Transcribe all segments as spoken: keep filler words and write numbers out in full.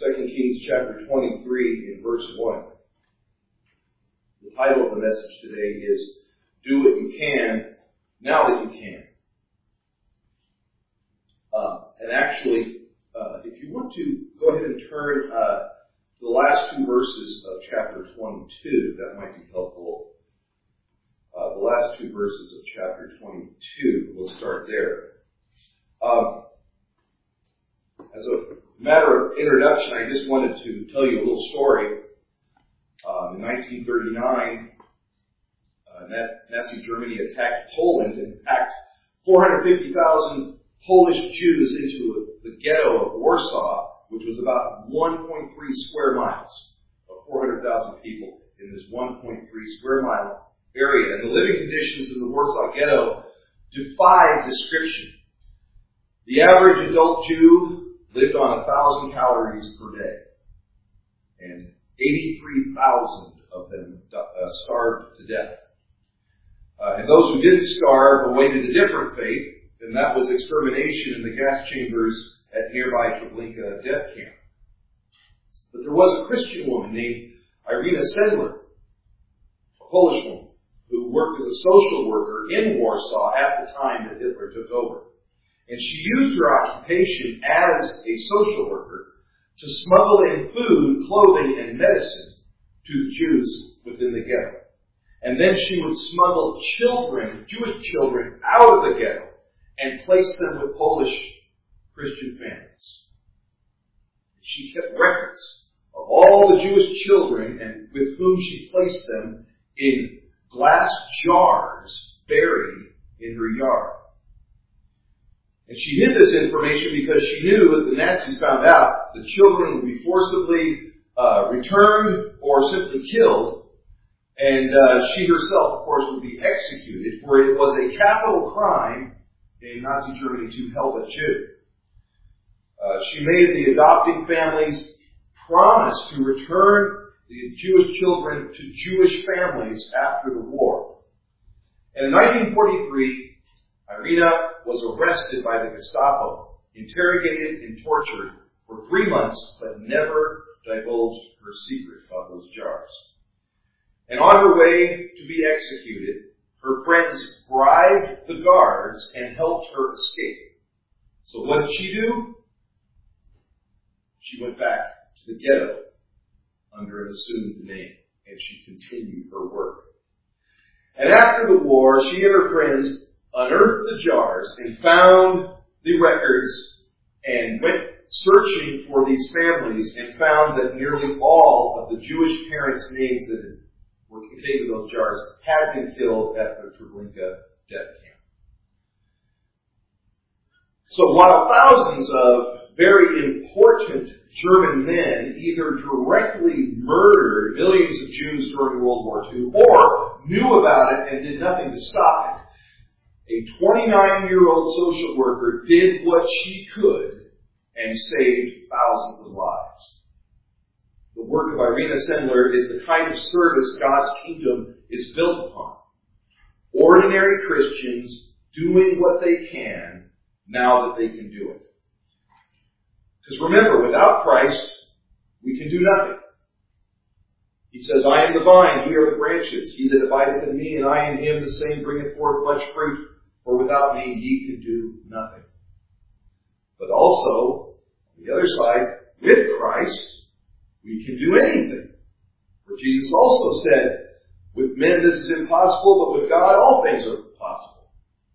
Second Kings chapter twenty-three in verse one. The title of the message today is, Do What You Can, Now That You Can. Uh, and actually, uh, if you want to, go ahead and turn uh, to the last two verses of chapter twenty-two. That might be helpful. Uh, the last two verses of chapter twenty-two. We'll start there. Um, as a matter of introduction, I just wanted to tell you a little story. Uh, in nineteen thirty-nine, uh, Nazi Germany attacked Poland and packed four hundred fifty thousand Polish Jews into a, the ghetto of Warsaw, which was about one point three square miles of four hundred thousand people in this one point three square mile area. And the living conditions in the Warsaw ghetto defied description. The average adult Jew lived on one thousand calories per day, and eighty-three thousand of them uh, starved to death. Uh, and those who didn't starve awaited a different fate, and that was extermination in the gas chambers at nearby Treblinka death camp. But there was a Christian woman named Irina Sendler, a Polish woman, who worked as a social worker in Warsaw at the time that Hitler took over. And she used her occupation as a social worker to smuggle in food, clothing, and medicine to the Jews within the ghetto. And then she would smuggle children, Jewish children, out of the ghetto and place them with Polish Christian families. She kept records of all the Jewish children and with whom she placed them in glass jars buried in her yard. And she hid this information because she knew that the Nazis found out the children would be forcibly uh, returned or simply killed. And uh, she herself, of course, would be executed, for it was a capital crime in Nazi Germany to help a Jew. Uh, she made the adopting families promise to return the Jewish children to Jewish families after the war. And in nineteen forty-three, Irina was arrested by the Gestapo, interrogated and tortured for three months, but never divulged her secret about those jars. And on her way to be executed, her friends bribed the guards and helped her escape. So what did she do? She went back to the ghetto under an assumed name, and she continued her work. And after the war, she and her friends unearthed the jars and found the records and went searching for these families and found that nearly all of the Jewish parents' names that were contained in those jars had been killed at the Treblinka death camp. So while thousands of very important German men either directly murdered millions of Jews during World War Two or knew about it and did nothing to stop it, a twenty-nine-year-old social worker did what she could and saved thousands of lives. The work of Irina Sendler is the kind of service God's kingdom is built upon. Ordinary Christians doing what they can now that they can do it. Because remember, without Christ, we can do nothing. He says, I am the vine, ye are the branches. He that abideth in me, and I in him, the same bringeth forth much fruit. For without me, ye can do nothing. But also, on the other side, with Christ, we can do anything. For Jesus also said, with men this is impossible, but with God all things are possible.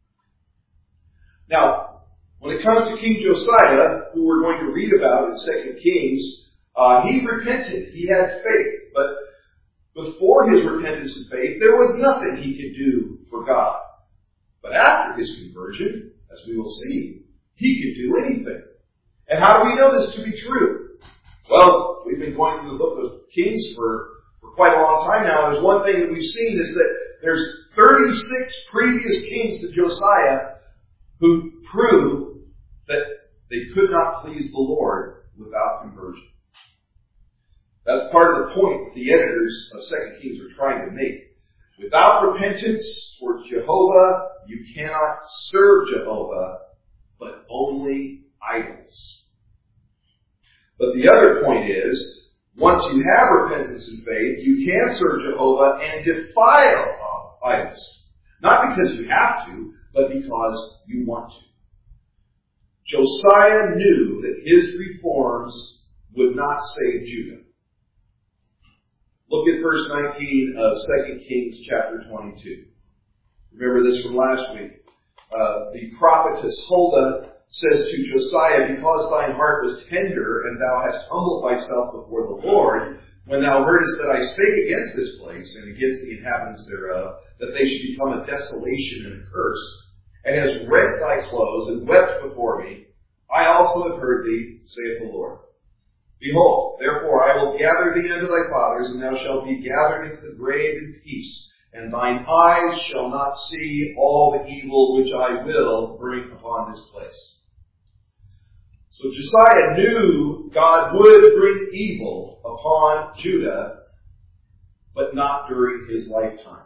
Now, when it comes to King Josiah, who we're going to read about in Second Kings, uh, he repented. He had faith. But before his repentance and faith, there was nothing he could do for God. But after his conversion, as we will see, he could do anything. And how do we know this to be true? Well, we've been going through the book of Kings for, for quite a long time now. There's one thing that we've seen is that there's thirty-six previous kings to Josiah who prove that they could not please the Lord without conversion. That's part of the point that the editors of Second Kings are trying to make. Without repentance for Jehovah, you cannot serve Jehovah, but only idols. But the other point is, once you have repentance and faith, you can serve Jehovah and defile idols. Not because you have to, but because you want to. Josiah knew that his reforms would not save Judah. Look at verse nineteen of Second Kings chapter twenty-two. Remember this from last week. Uh, the prophetess Huldah says to Josiah, because thine heart was tender, and thou hast humbled thyself before the Lord, when thou heardest that I spake against this place, and against the inhabitants thereof, that they should become a desolation and a curse, and hast rent thy clothes, and wept before me, I also have heard thee, saith the Lord. Behold, therefore I will gather thee unto thy fathers, and thou shalt be gathered into the grave in peace, and thine eyes shall not see all the evil which I will bring upon this place. So Josiah knew God would bring evil upon Judah, but not during his lifetime.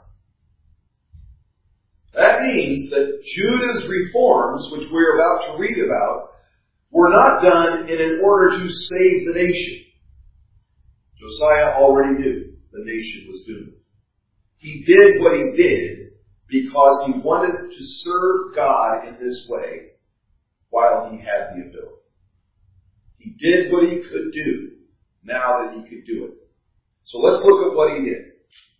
That means that Judah's reforms, which we're about to read about, were not done in an order to save the nation. Josiah already knew the nation was doomed. He did what he did because he wanted to serve God in this way while he had the ability. He did what he could do now that he could do it. So let's look at what he did.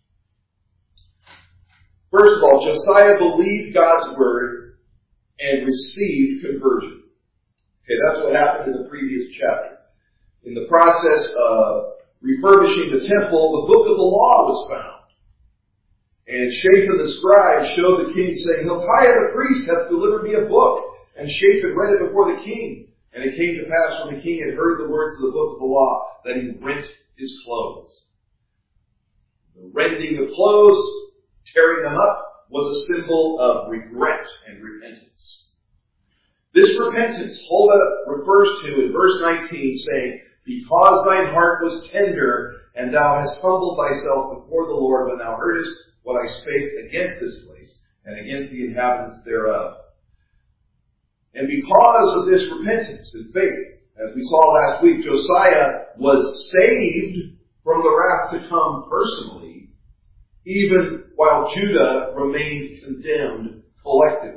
First of all, Josiah believed God's word and received conversion. Okay, that's what happened in the previous chapter. In the process of refurbishing the temple, the book of the law was found. And Shaphan the scribe showed the king, saying, Hilkiah the priest hath delivered me a book. And Shaphan read it before the king. And it came to pass when the king had heard the words of the book of the law, that he rent his clothes. The rending of clothes, tearing them up, was a symbol of regret and repentance. This repentance Huldah refers to in verse nineteen, saying, because thine heart was tender, and thou hast humbled thyself before the Lord, when thou heardest what I spake against this place, and against the inhabitants thereof. And because of this repentance and faith, as we saw last week, Josiah was saved from the wrath to come personally, even while Judah remained condemned collectively.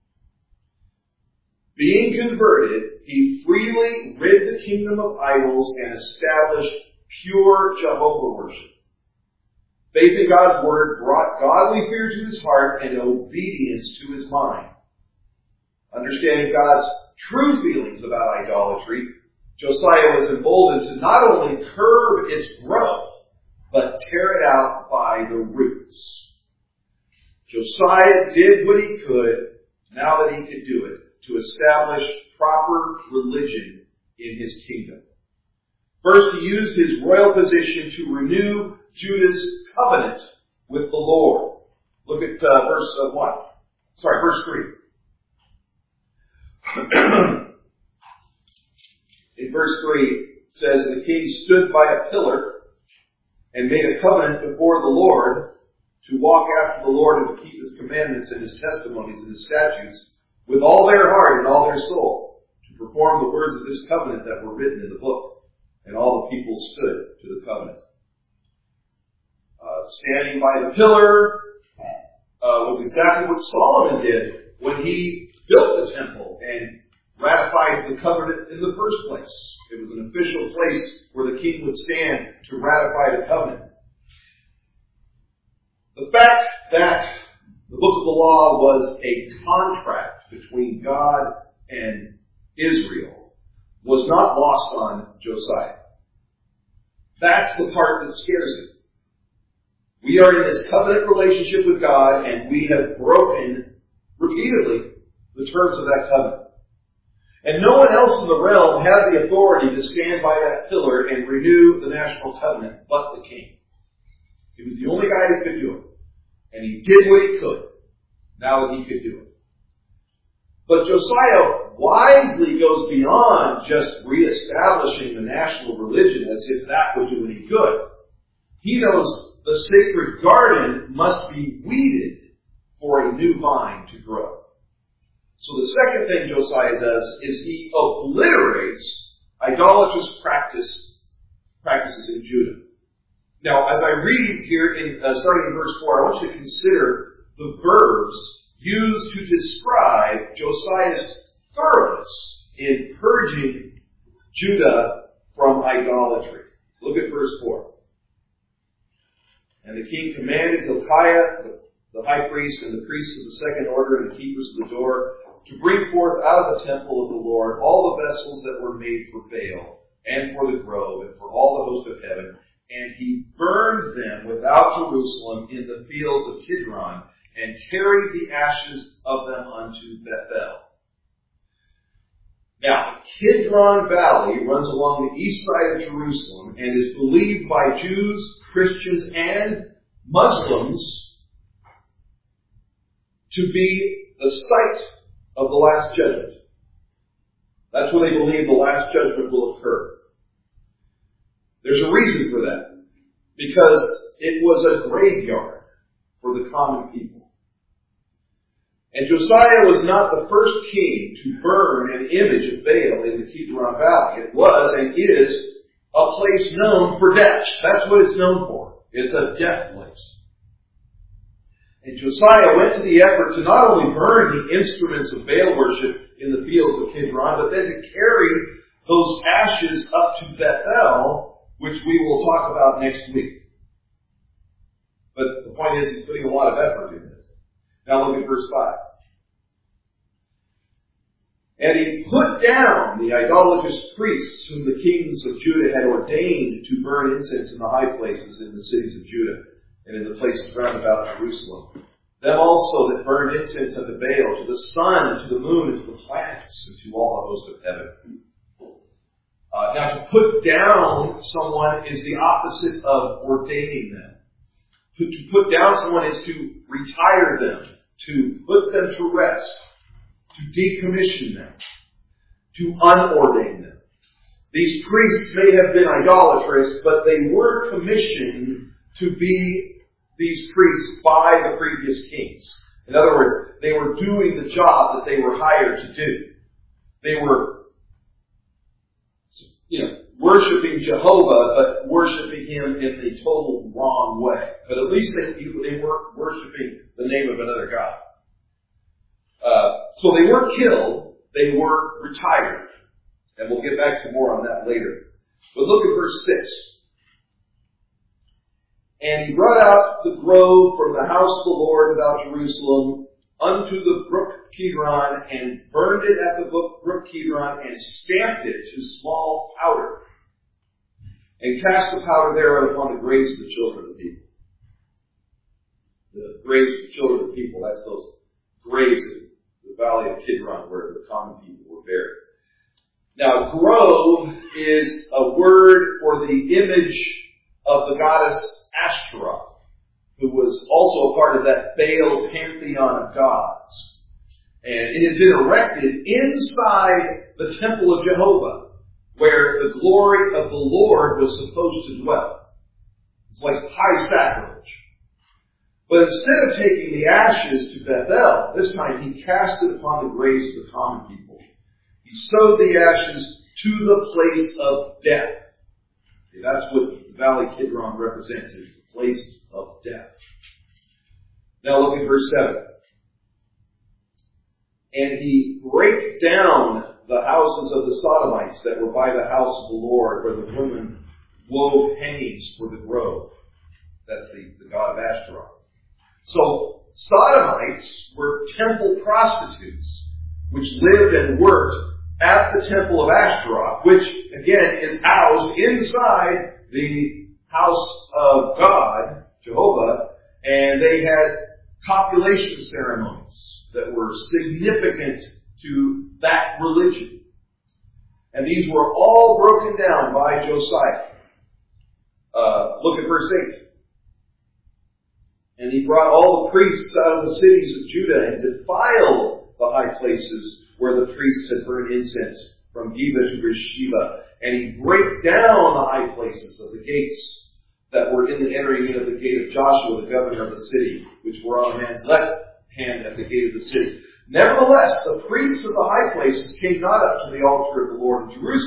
Being converted, he freely rid the kingdom of idols and established pure Jehovah worship. Faith in God's word brought godly fear to his heart and obedience to his mind. Understanding God's true feelings about idolatry, Josiah was emboldened to not only curb its growth, but tear it out by the roots. Josiah did what he could, now that he could do it, to establish proper religion in his kingdom. First, he used his royal position to renew Judah's covenant with the Lord. Look at uh, verse uh, one. Sorry, verse three. In verse three, it says, the king stood by a pillar and made a covenant before the Lord to walk after the Lord and to keep his commandments and his testimonies and his statutes with all their heart and all their soul, to perform the words of this covenant that were written in the book. And all the people stood to the covenant. Uh, standing by the pillar uh, was exactly what Solomon did when he built the temple and ratified the covenant in the first place. It was an official place where the king would stand to ratify the covenant. The fact that the book of the law was a contract between God and Israel was not lost on Josiah. That's the part that scares him. We are in this covenant relationship with God, and we have broken repeatedly the terms of that covenant. And no one else in the realm had the authority to stand by that pillar and renew the national covenant but the king. He was the only guy who could do it. And he did what he could, now that he could do it. But Josiah wisely goes beyond just reestablishing the national religion as if that would do any good. He knows the sacred garden must be weeded for a new vine to grow. So the second thing Josiah does is he obliterates idolatrous practice, practices in Judah. Now, as I read here, in, uh, starting in verse four, I want you to consider the verbs used to describe Josiah's thoroughness in purging Judah from idolatry. Look at verse four. And the king commanded Hilkiah, the, the high priest, and the priests of the second order, and the keepers of the door, to bring forth out of the temple of the Lord all the vessels that were made for Baal, and for the grove, and for all the host of heaven. And he burned them without Jerusalem in the fields of Kidron, and carried the ashes of them unto Bethel. Now, the Kidron Valley runs along the east side of Jerusalem and is believed by Jews, Christians, and Muslims to be the site of the last judgment. That's where they believe the last judgment will occur. There's a reason for that. Because it was a graveyard for the common people. And Josiah was not the first king to burn an image of Baal in the Kidron Valley. It was and is a place known for death. That's what it's known for. It's a death place. And Josiah went to the effort to not only burn the instruments of Baal worship in the fields of Kidron, but then to carry those ashes up to Bethel, which we will talk about next week. But the point is, he's putting a lot of effort in this. Now look at verse five. And he put down the idolatrous priests whom the kings of Judah had ordained to burn incense in the high places in the cities of Judah and in the places round about Jerusalem. Them also that burned incense unto Baal, to the sun, and to the moon, and to the planets, and to all the host of heaven. Uh, now, to put down someone is the opposite of ordaining them. To, to put down someone is to retire them, to put them to rest, to decommission them, to unordain them. These priests may have been idolatrous, but they were commissioned to be these priests by the previous kings. In other words, they were doing the job that they were hired to do. They were, you know, worshiping Jehovah, but worshiping Him in the total wrong way. But at least they, they weren't worshiping the name of another god. Uh, so they weren't killed, they were retired. And we'll get back to more on that later. But look at verse six. And he brought out the grove from the house of the Lord without Jerusalem unto the brook Kidron, and burned it at the brook Kidron, and stamped it to small powder, and cast the powder thereof upon the graves of the children of the people. The graves of the children of the people, that's those graves in the valley of Kidron where the common people were buried. Now, grove is a word for the image of the goddess Ashtaroth, who was also a part of that Baal pantheon of gods. And it had been erected inside the temple of Jehovah, where the glory of the Lord was supposed to dwell. It's like high sacrilege. But instead of taking the ashes to Bethel, this time he cast it upon the graves of the common people. He sowed the ashes to the place of death. Okay, that's what the Valley Kidron represents, is the place of death. Now look at verse seven. And he brake down the houses of the Sodomites that were by the house of the Lord, where the women wove hangings for the grove. That's the, the god of Ashtaroth. So, Sodomites were temple prostitutes, which lived and worked at the temple of Ashtaroth, which, again, is housed inside the house of God, Jehovah, and they had copulation ceremonies that were significant to that religion. And these were all broken down by Josiah. Uh, look at verse eight. And he brought all the priests out of the cities of Judah and defiled the high places where the priests had burned incense, from Geba to Beersheba. And he brake down the high places of the gates that were in the entering in of the gate of Joshua, the governor of the city, which were on a man's left hand at the gate of the city. Nevertheless, the priests of the high places came not up to the altar of the Lord in Jerusalem,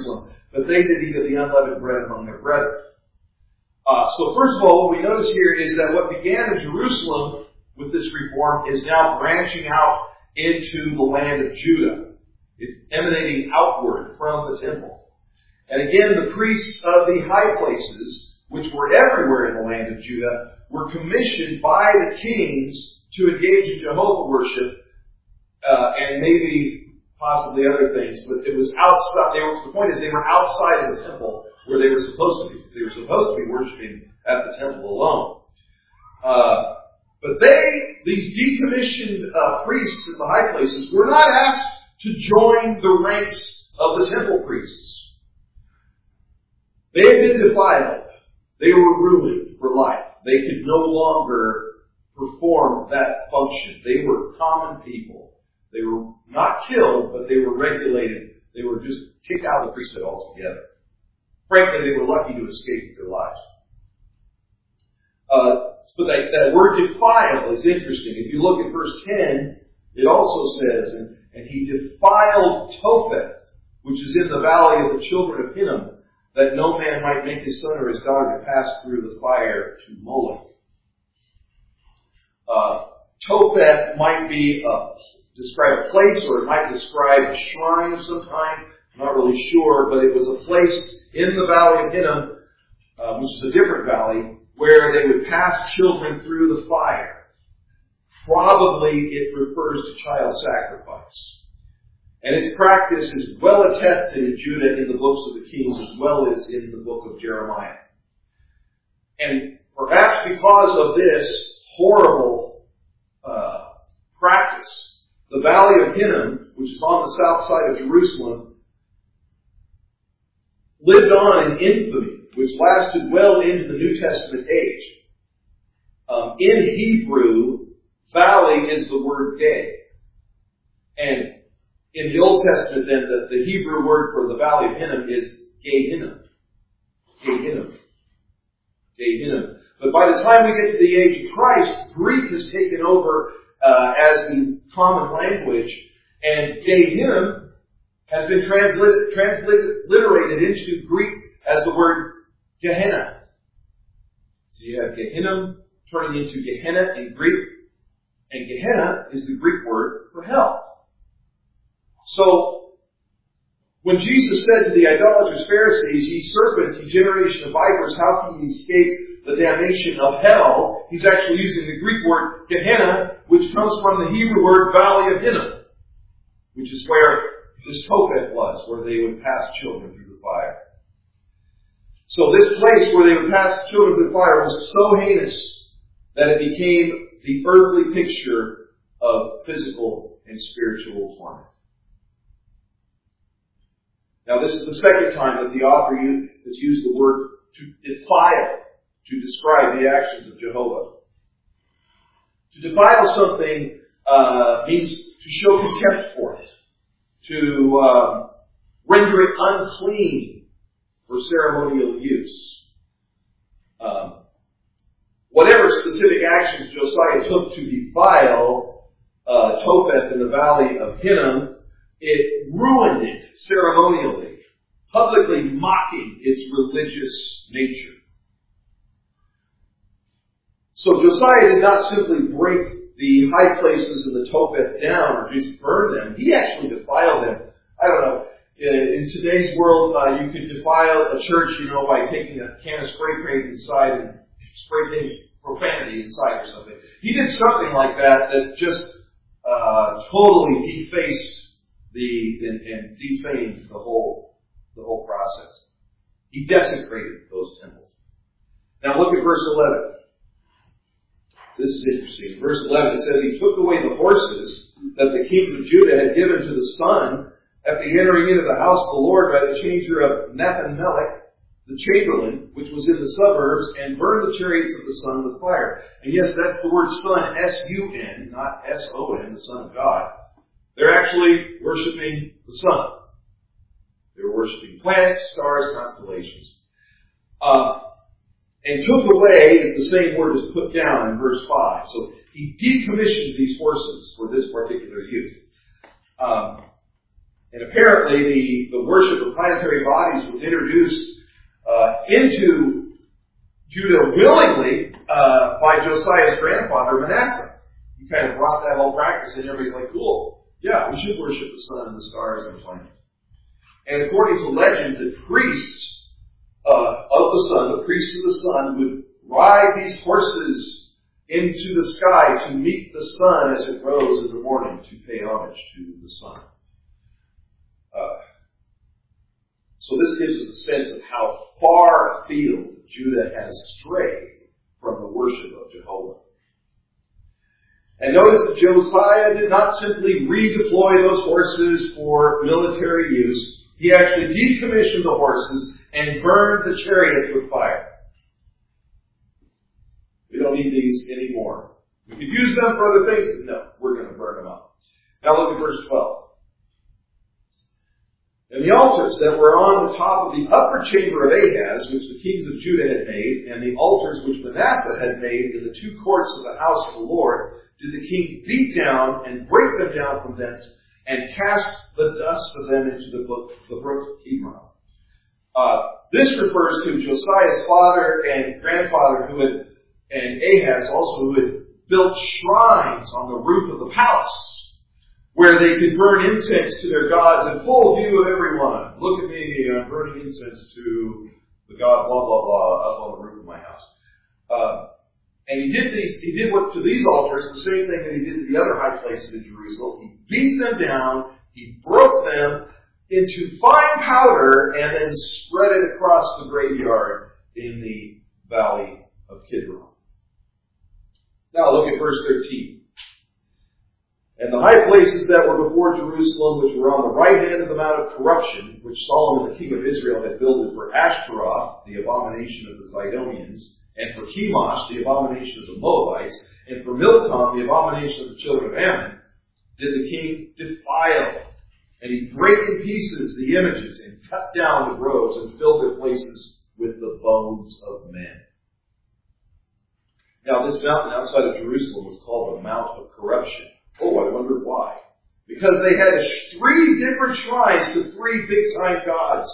but they did eat of the unleavened bread among their brethren. Uh, so first of all, what we notice here is that what began in Jerusalem with this reform is now branching out into the land of Judah. It's emanating outward from the temple. And again, the priests of the high places, which were everywhere in the land of Judah, were commissioned by the kings to engage in Jehovah worship, uh, and maybe possibly other things, but it was outside. They were, the point is, they were outside of the temple where they were supposed to be. They were supposed to be worshiping at the temple alone. Uh, but they, these decommissioned uh, priests at the high places, were not asked to join the ranks of the temple priests. They had been defiled. They were ruined for life. They could no longer perform that function. They were common people. They were not killed, but they were regulated. They were just kicked out of the priesthood altogether. Frankly, they were lucky to escape with their lives. Uh, but that, that word defile is interesting. If you look at verse ten, it also says, and, and he defiled Topheth, which is in the valley of the children of Hinnom, that no man might make his son or his daughter to pass through the fire to Moloch. Uh, Topheth might be a, describe a place, or it might describe a shrine of some kind. I'm not really sure, but it was a place in the valley of Hinnom, uh, which is a different valley, where they would pass children through the fire. Probably it refers to child sacrifice. And its practice is well attested in Judah in the books of the Kings as well as in the book of Jeremiah. And perhaps because of this horrible uh, practice, the valley of Hinnom, which is on the south side of Jerusalem, lived on in infamy, which lasted well into the New Testament age. Um, in Hebrew, valley is the word gay. And in the Old Testament, then, the, the Hebrew word for the valley of Hinnom is Gehinnom. Gehinnom. Gehinnom. But by the time we get to the age of Christ, Greek has taken over uh, as the common language, and Gehinnom has been translated, transliterated into Greek as the word Gehenna. So you have Gehinnom turning into Gehenna in Greek, and Gehenna is the Greek word for hell. So, when Jesus said to the idolatrous Pharisees, "Ye serpents, ye generation of vipers, how can ye escape the damnation of hell?" He's actually using the Greek word Gehenna, which comes from the Hebrew word Valley of Hinnom, which is where this Topheth was, where they would pass children through the fire. So this place where they would pass children through the fire was so heinous that it became the earthly picture of physical and spiritual torment. Now, this is the second time that the author has used the word to defile to describe the actions of Jehovah. To defile something uh, means to show contempt for it, to uh, render it unclean for ceremonial use. Um, whatever specific actions Josiah took to defile uh, Topheth in the valley of Hinnom, it ruined it ceremonially, publicly mocking its religious nature. So Josiah did not simply break the high places in the Topheth down or just burn them. He actually defiled them. I don't know. In today's world, uh, you could defile a church, you know, by taking a can of spray paint inside and spray painting profanity inside or something. He did something like that that just uh, totally defaced The and, and defamed the whole the whole process. He desecrated those temples. Now look at verse eleven. This is interesting. Verse eleven, it says, "He took away the horses that the kings of Judah had given to the sun at the entering into the house of the Lord by the changer of Nathan-Melech, the chamberlain, which was in the suburbs, and burned the chariots of the sun with fire." And yes, that's the word sun, S U N, not S O N, the Son of God. They're actually worshiping the sun. They were worshiping planets, stars, constellations. Uh, and took away is the same word as put down in verse five. So he decommissioned these horses for this particular use. Um, And apparently the, the worship of planetary bodies was introduced uh, into Judah willingly uh, by Josiah's grandfather, Manasseh. He kind of brought that whole practice in. Everybody's like, cool, yeah, we should worship the sun and the stars and the planets. And according to legend, the priests uh, of the sun, the priests of the sun, would ride these horses into the sky to meet the sun as it rose in the morning, to pay homage to the sun. Uh, so this gives us a sense of how far afield Judah has strayed from the worship of Jehovah. And notice that Josiah did not simply redeploy those horses for military use. He actually decommissioned the horses and burned the chariots with fire. We don't need these anymore. We could use them for other things, but no, we're going to burn them up. Now look at verse twelve. And the altars that were on the top of the upper chamber of Ahaz, which the kings of Judah had made, and the altars which Manasseh had made in the two courts of the house of the Lord, did the king beat down and break them down from thence, and cast the dust of them into the brook, the brook Kidron. Uh, this refers to Josiah's father and grandfather, who had, and Ahaz also, who had built shrines on the roof of the palace, where they could burn incense to their gods in full view of everyone. Look at me, I'm burning incense to the god blah, blah, blah, up on the roof of my house. Uh, and he did these, he did what to these altars, the same thing that he did to the other high places in Jerusalem. He beat them down, he broke them into fine powder, and then spread it across the graveyard in the valley of Kidron. Now look at verse thirteen. And the high places that were before Jerusalem, which were on the right hand of the Mount of Corruption, which Solomon the king of Israel had builded for Ashtaroth, the abomination of the Zidonians, and for Chemosh, the abomination of the Moabites, and for Milcom, the abomination of the children of Ammon, did the king defile. And he brake in pieces the images, and cut down the groves, and filled their places with the bones of men. Now this mountain outside of Jerusalem was called the Mount of Corruption. Oh, I wonder why. Because they had three different shrines to three big-time gods.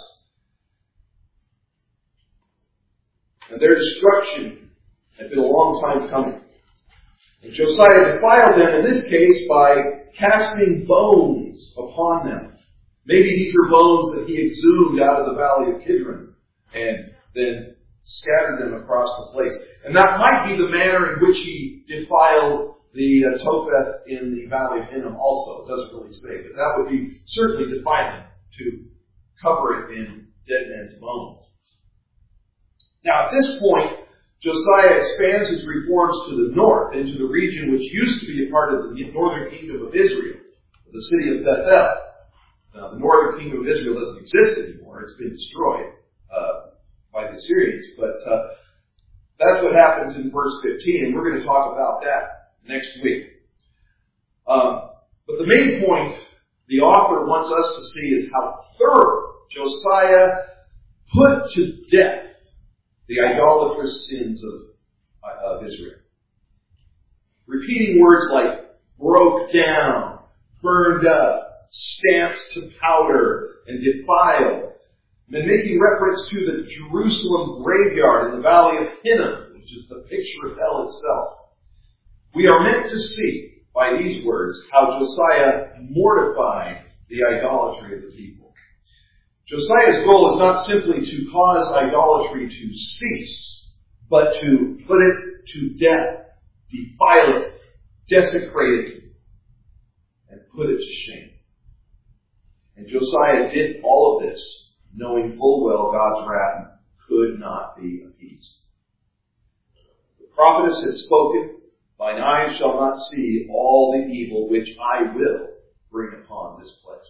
And their destruction had been a long time coming. And Josiah defiled them, in this case, by casting bones upon them. Maybe these were bones that he exhumed out of the valley of Kidron, and then scattered them across the place. And that might be the manner in which he defiled the uh, Topheth in the valley of Hinnom also. It doesn't really say, but that would be certainly defiling to cover it in dead men's bones. Now at this point, Josiah expands his reforms to the north, into the region which used to be a part of the northern kingdom of Israel, the city of Bethel. Now the northern kingdom of Israel doesn't exist anymore. It's been destroyed uh, by the Assyrians. But uh, that's what happens in verse fifteen, and we're going to talk about that next week. Um, but the main point the author wants us to see is how thorough Josiah put to death the idolatrous sins of, of Israel. Repeating words like broke down, burned up, stamped to powder, and defiled, and making reference to the Jerusalem graveyard in the valley of Hinnom, which is the picture of hell itself. We are meant to see, by these words, how Josiah mortified the idolatry of the people. Josiah's goal is not simply to cause idolatry to cease, but to put it to death, defile it, desecrate it, and put it to shame. And Josiah did all of this, knowing full well God's wrath could not be appeased. The prophetess had spoken, "Thine eyes shall not see all the evil which I will bring upon this place."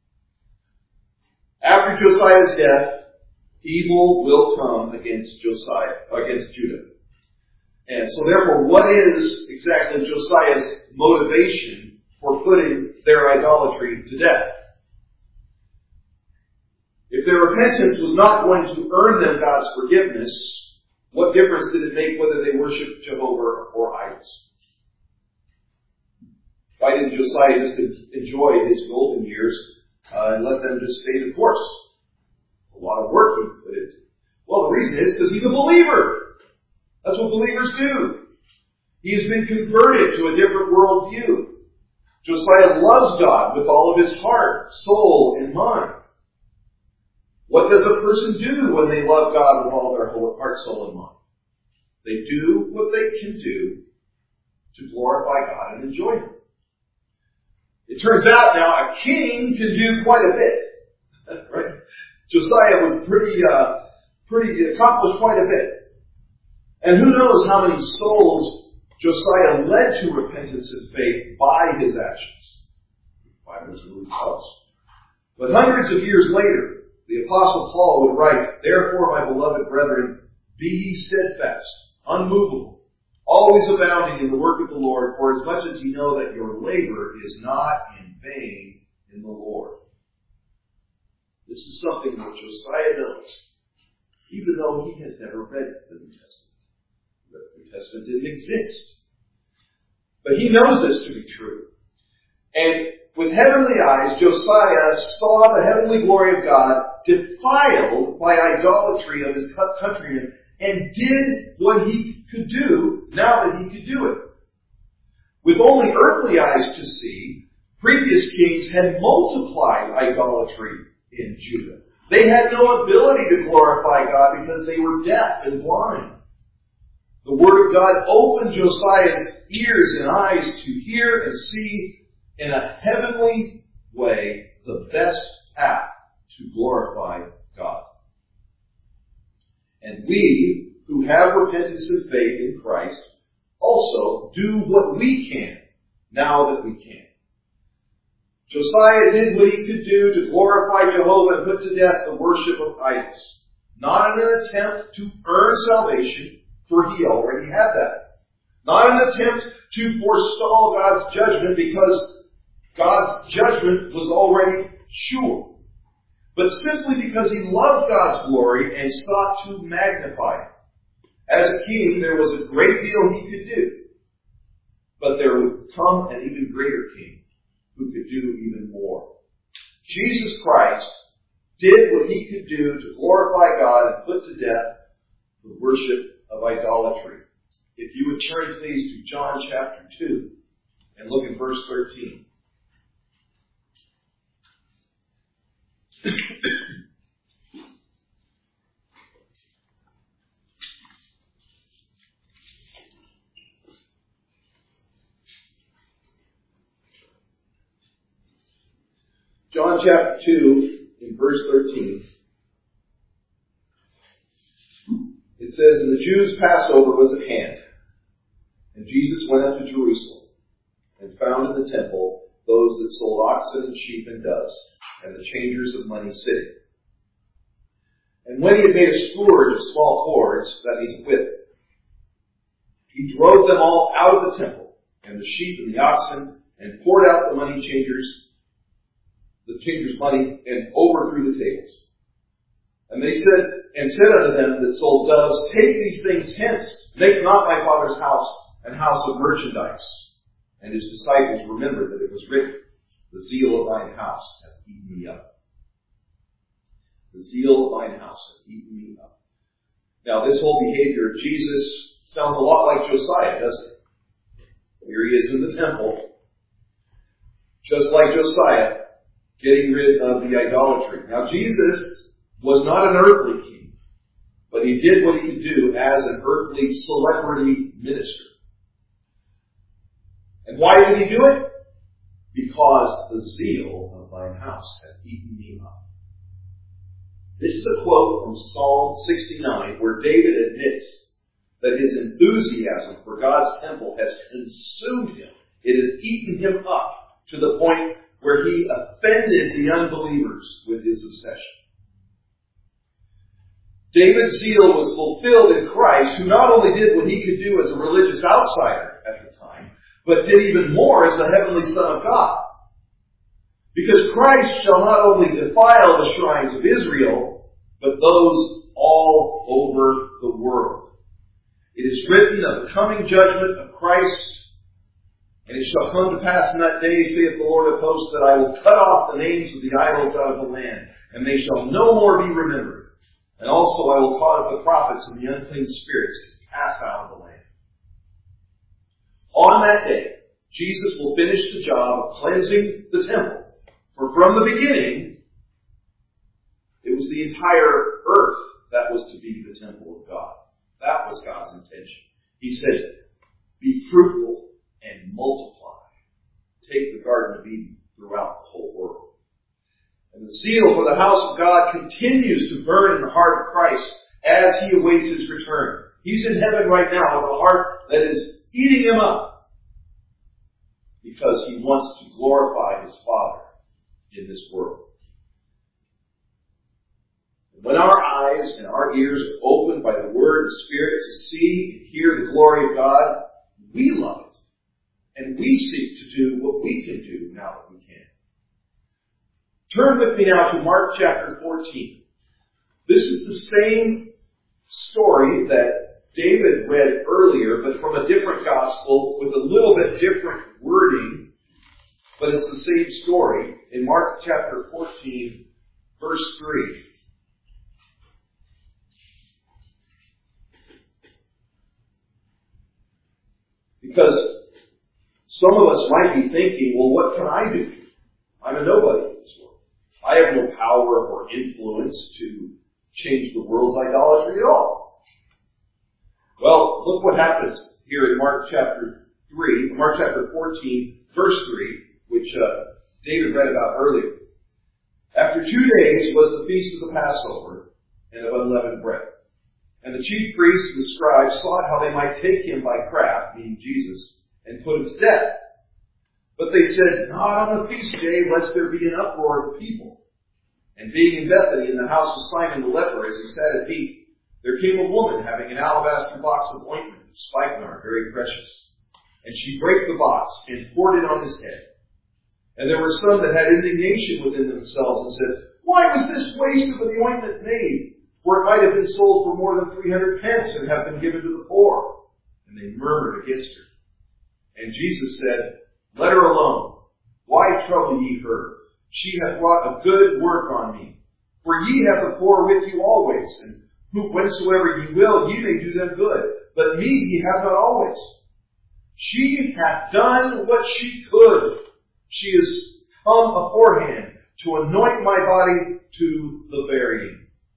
After Josiah's death, evil will come against Josiah, against Judah. And so therefore, what is exactly Josiah's motivation for putting their idolatry to death? If their repentance was not going to earn them God's forgiveness, what difference did it make whether they worshiped Jehovah or idols? Why didn't Josiah just enjoy his golden years uh, and let them just stay the course. It's a lot of work he put into it. Well, the reason is because he's a believer. That's what believers do. He has been converted to a different worldview. Josiah loves God with all of his heart, soul, and mind. What does a person do when they love God with all their heart, soul, and mind? They do what they can do to glorify God and enjoy Him. It turns out now a king can do quite a bit. Right? Josiah was pretty, uh, pretty accomplished quite a bit. And who knows how many souls Josiah led to repentance and faith by his actions. The Bible is really close. But hundreds of years later, the Apostle Paul would write, "Therefore, my beloved brethren, be ye steadfast, unmovable, always abounding in the work of the Lord, for as much as ye know that your labor is not in vain in the Lord." This is something that Josiah knows, even though he has never read the New Testament. The New Testament didn't exist. But he knows this to be true. And with heavenly eyes, Josiah saw the heavenly glory of God defiled by idolatry of his countrymen and did what he could do now that he could do it. With only earthly eyes to see, previous kings had multiplied idolatry in Judah. They had no ability to glorify God because they were deaf and blind. The Word of God opened Josiah's ears and eyes to hear and see in a heavenly way the best path to glorify God. And we, who have repentance and faith in Christ, also do what we can now that we can. Josiah did what he could do to glorify Jehovah and put to death the worship of idols. Not in an attempt to earn salvation, for he already had that. Not an attempt to forestall God's judgment, because God's judgment was already sure. But simply because he loved God's glory and sought to magnify it. As a king, there was a great deal he could do. But there would come an even greater king who could do even more. Jesus Christ did what he could do to glorify God and put to death the worship of idolatry. If you would turn please to John chapter two and look at verse thirteen. John chapter two, in verse thirteen, it says, "And the Jews' Passover was at hand, and Jesus went up to Jerusalem, and found in the temple those that sold oxen and sheep and doves, and the changers of money sitting. And when he had made a scourge of small cords, that means a whip, he drove them all out of the temple, and the sheep and the oxen, and poured out the money changers, the changers' money, and overthrew the tables. And they said, and said unto them that sold doves, Take these things hence, make not my Father's house an house of merchandise. And his disciples remembered that it was written, The zeal of thine house hath eaten me up. The zeal of thine house hath eaten me up." Now this whole behavior of Jesus sounds a lot like Josiah, doesn't it? Here he is in the temple, just like Josiah, getting rid of the idolatry. Now Jesus was not an earthly king, but he did what he could do as an earthly celebrity minister. And why did he do it? Because the zeal of thine house hath eaten me up. This is a quote from Psalm sixty-nine, where David admits that his enthusiasm for God's temple has consumed him. It has eaten him up to the point where he offended the unbelievers with his obsession. David's zeal was fulfilled in Christ, who not only did what he could do as a religious outsider at the time, but did even more as the heavenly Son of God. Because Christ shall not only defile the shrines of Israel, but those all over the world. It is written of the coming judgment of Christ And it shall come to pass in that day, saith the Lord of hosts, that I will cut off the names of the idols out of the land, and they shall no more be remembered. And also I will cause the prophets and the unclean spirits to pass out of the land. On that day, Jesus will finish the job of cleansing the temple. For from the beginning, it was the entire earth that was to be the temple of God. That was God's intention. He said, be fruitful and multiply. Take the Garden of Eden throughout the whole world. And the zeal for the house of God continues to burn in the heart of Christ as He awaits His return. He's in heaven right now with a heart that is eating Him up because He wants to glorify His Father in this world. When our eyes and our ears are opened by the Word and Spirit to see and hear the glory of God, we love it. And we seek to do what we can do now that we can. Turn with me now to Mark chapter fourteen. This is the same story that David read earlier, but from a different gospel with a little bit different wording. But it's the same story in Mark chapter fourteen, verse three. Because some of us might be thinking, well, what can I do? I'm a nobody in this world. I have no power or influence to change the world's idolatry at all. Well, look what happens here in Mark chapter three, Mark chapter fourteen, verse three, which uh, David read about earlier. After two days was the feast of the Passover and of unleavened bread. And the chief priests and the scribes sought how they might take him by craft, meaning Jesus, and put him to death. But they said, not on the feast day, lest there be an uproar of the people. And being in Bethany, in the house of Simon the leper, as he sat at meat, there came a woman having an alabaster box of ointment of spikenard, very precious. And she brake the box and poured it on his head. And there were some that had indignation within themselves and said, why was this waste of the ointment made? For it might have been sold for more than three hundred pence and have been given to the poor. And they murmured against her. And Jesus said, let her alone. Why trouble ye her? She hath wrought a good work on me. For ye have the poor with you always, and whensoever ye will, ye may do them good. But me ye have not always. She hath done what she could. She is come aforehand to anoint my body to the burying.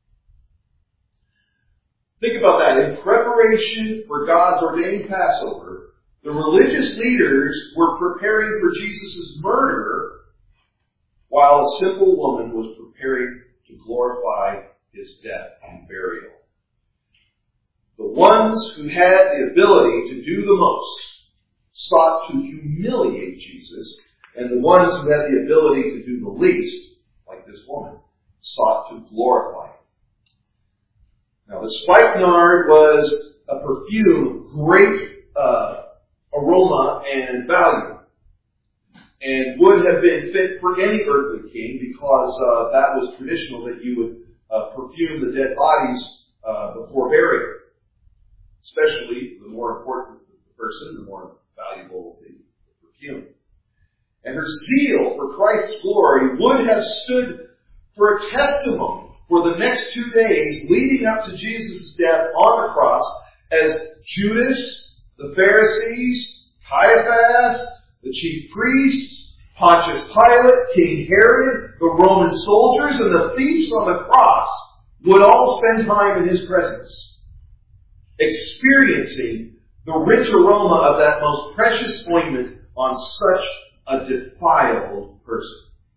Think about that. In preparation for God's ordained Passover, the religious leaders were preparing for Jesus' murder, while a simple woman was preparing to glorify His death and burial. The ones who had the ability to do the most sought to humiliate Jesus, and the ones who had the ability to do the least, like this woman, sought to glorify Him. Now, the spikenard was a perfume of great uh, aroma and value, and would have been fit for any earthly king because uh, that was traditional that you would uh, perfume the dead bodies uh, before burial. Especially the more important the person, the more valuable the perfume. And her zeal for Christ's glory would have stood for a testimony for the next two days leading up to Jesus' death on the cross, as Judas, the Pharisees, Caiaphas, the chief priests, Pontius Pilate, King Herod, the Roman soldiers, and the thieves on the cross would all spend time in His presence, experiencing the rich aroma of that most precious ointment on such a defiled person.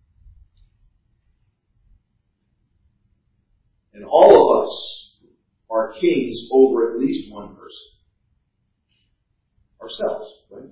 And all of us are kings over at least one person. Ourselves, right?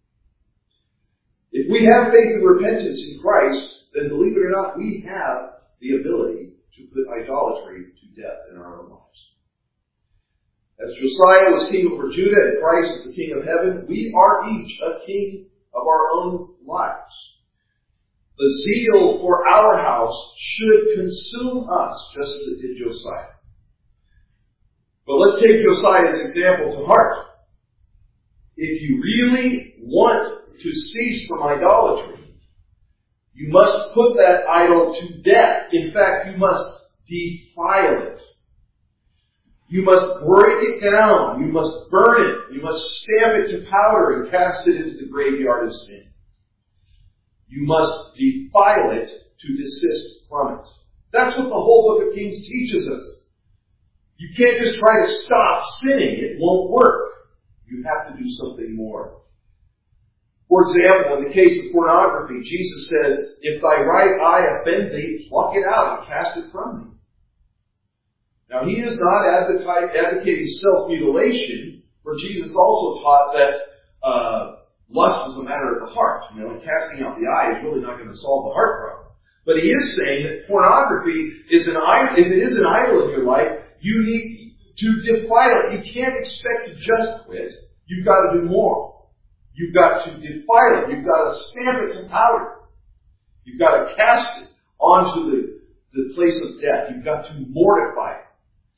If we have faith and repentance in Christ, then believe it or not, we have the ability to put idolatry to death in our own lives. As Josiah was king over Judah and Christ is the king of heaven, we are each a king of our own lives. The zeal for our house should consume us, just as it did Josiah. But let's take Josiah's example to heart. If you really want to cease from idolatry. You must put that idol to death. In fact, you must defile it. You must break it down. You must burn it. You must stamp it to powder and cast it into the graveyard of sin. You must defile it to desist from it. That's what the whole book of Kings teaches us. You can't just try to stop sinning. It won't work. You have to do something more. For example, in the case of pornography, Jesus says, if thy right eye offend thee, pluck it out and cast it from thee. Now, he is not advocating self-mutilation, for Jesus also taught that uh, lust was a matter of the heart. You know, and casting out the eye is really not going to solve the heart problem. But he is saying that pornography is an idol. If it is an idol in your life, you need to defile it. You can't expect to just quit. You've got to do more. You've got to defile it. You've got to stamp it to powder. You've got to cast it onto the, the place of death. You've got to mortify it.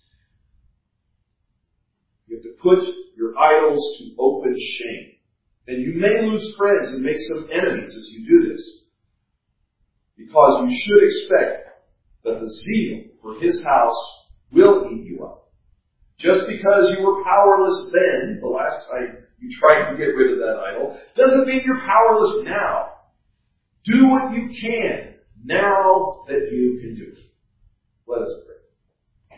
You have to put your idols to open shame. And you may lose friends and make some enemies as you do this. Because you should expect that the zeal for his house will eat you up. Just because you were powerless then, the last time you tried to get rid of that idol, doesn't mean you're powerless now. Do what you can now that you can do it. Let us pray.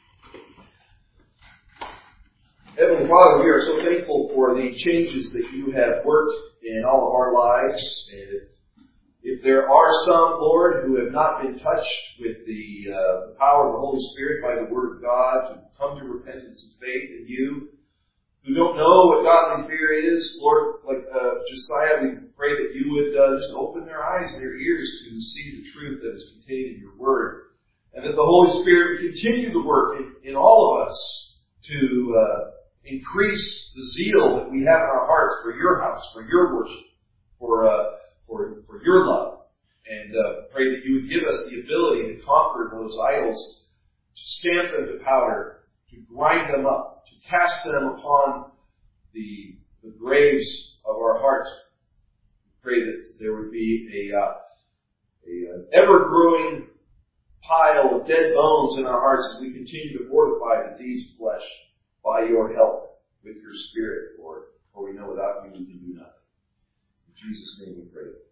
Heavenly Father, we are so thankful for the changes that you have worked in all of our lives. And if there are some, Lord, who have not been touched with the, uh, the power of the Holy Spirit by the Word of God to come to repentance and faith in you, who don't know what godly fear is, Lord, like uh, Josiah, we pray that you would uh, just open their eyes and their ears to see the truth that is contained in your Word, and that the Holy Spirit would continue the work in, in all of us to uh, increase the zeal that we have in our hearts for your house, for your worship, for uh, for for your love, and uh, pray that you would give us the ability to conquer those idols, to stamp them to powder, to grind them up, to cast them upon the, the graves of our hearts. Pray that there would be a, uh, a an ever-growing pile of dead bones in our hearts as we continue to mortify the deeds of flesh by your help with your Spirit, Lord. For we know without you we can do nothing. In Jesus' name we pray.